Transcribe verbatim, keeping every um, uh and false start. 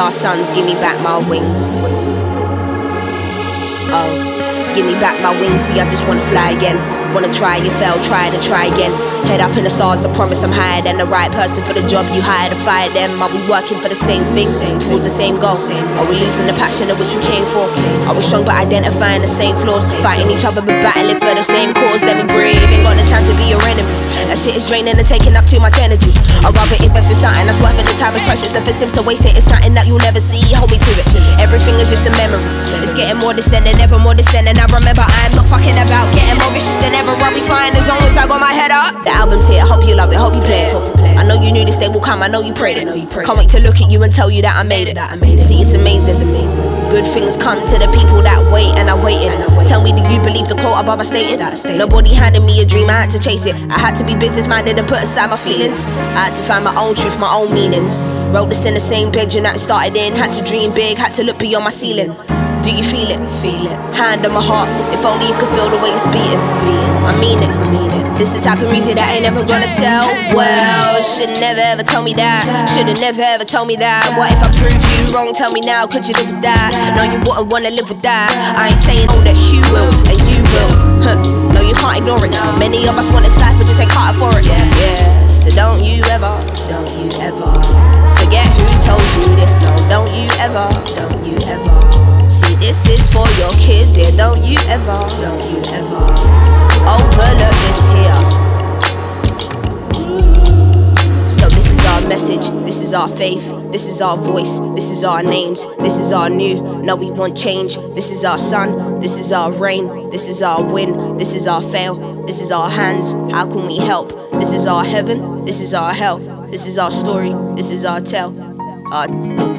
our sons, give me back my wings. Oh, give me back my wings, see I just wanna fly again. Wanna try, you fail, try to try again. Head up in the stars, I promise I'm higher than the right person for the job you hired to fire them. Are we working for the same thing, same towards the same goal? Same Are we losing the passion of which we came for? Are we strong but identifying the same flaws? Fighting each other but battling for the same cause. Let me breathe, ain't got the time to be your enemy. That shit is draining and taking up too much energy. I'd rather invest in something that's worth it, the time is precious. If it seems to waste it, it's something that you'll never see. Hold me to it, everything is just a memory. It's getting more distant and ever more distant. And I remember I am not fucking about getting more vicious than ever. I'll be fine as long as I got my head up. The album's here, hope you love it, hope you play it. I know you knew this day will come, I know you prayed it. Can't wait to look at you and tell you that I made it. See, it's amazing. Good things come to the people that wait and are waiting. Tell me, do you believe the quote above I stated? Nobody handed me a dream, I had to chase it. I had to be business minded and put aside my feelings. I had to find my own truth, my own meanings. Wrote this in the same bedroom that it started in. Had to dream big, had to look beyond my ceiling. Do you feel it? Feel it. Hand on my heart, if only you could feel the way it's beating. I mean it, I mean it. This is the type of music that ain't never gonna sell well. Should've never ever told me that. Should've never ever told me that. What if I prove you wrong? Tell me now, could you live with that? No, you wouldn't wanna live with that. I ain't saying oh that you will, and you will. Huh. No, you can't ignore it. Many of us want this life, but just ain't cut for it. Yeah. So don't you ever, don't you ever forget who told you this. No, don't you ever, don't you ever. See, this is for your kids, yeah, don't you ever, don't you ever overlook this here. So this is our message, this is our faith, this is our voice, this is our names, this is our new. No, we want change, this is our sun, this is our rain, this is our win, this is our fail, this is our hands, how can we help? This is our heaven, this is our hell, this is our story, this is our tell. Our